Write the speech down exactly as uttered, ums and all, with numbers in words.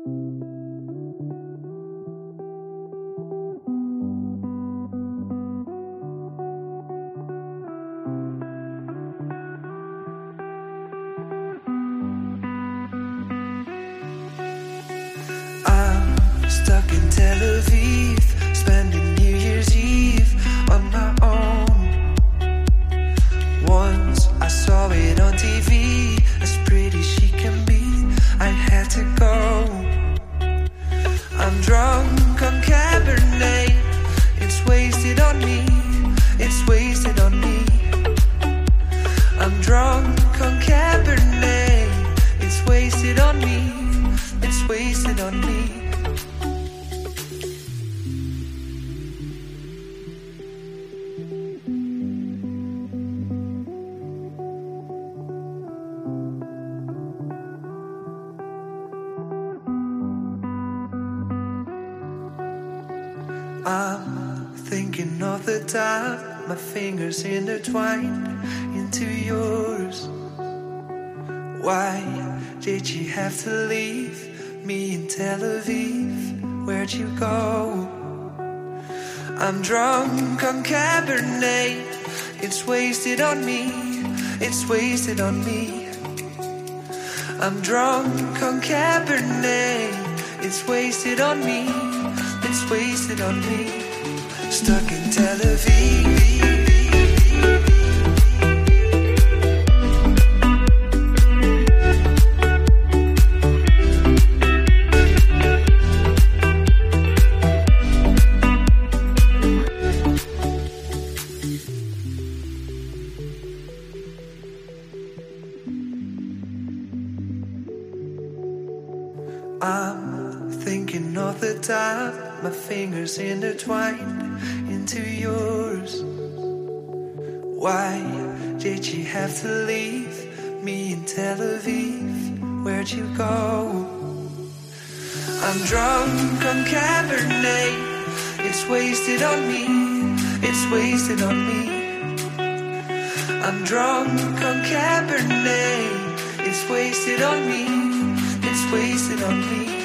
Stuck in Tel Aviv, spending New Year's Eve on my own. Once I saw it on T V, as pretty she can be, I had to go. I'm drunk on Cabernet, it's wasted on me, it's wasted on me. I'm drunk on Cabernet, it's wasted on me, it's wasted on me. I'm thinking of the time my fingers intertwined into yours. Why did you have to leave me in Tel Aviv? Where'd you go? I'm drunk on Cabernet, it's wasted on me, it's wasted on me. I'm drunk on Cabernet, it's wasted on me, it's wasted on me. Stuck in Tel Aviv. I'm thinking of the time my fingers intertwined into yours. Why did you have to leave me in Tel Aviv? Where'd you go? I'm drunk on Cabernet, it's wasted on me, it's wasted on me. I'm drunk on Cabernet, it's wasted on me, it's wasted on me.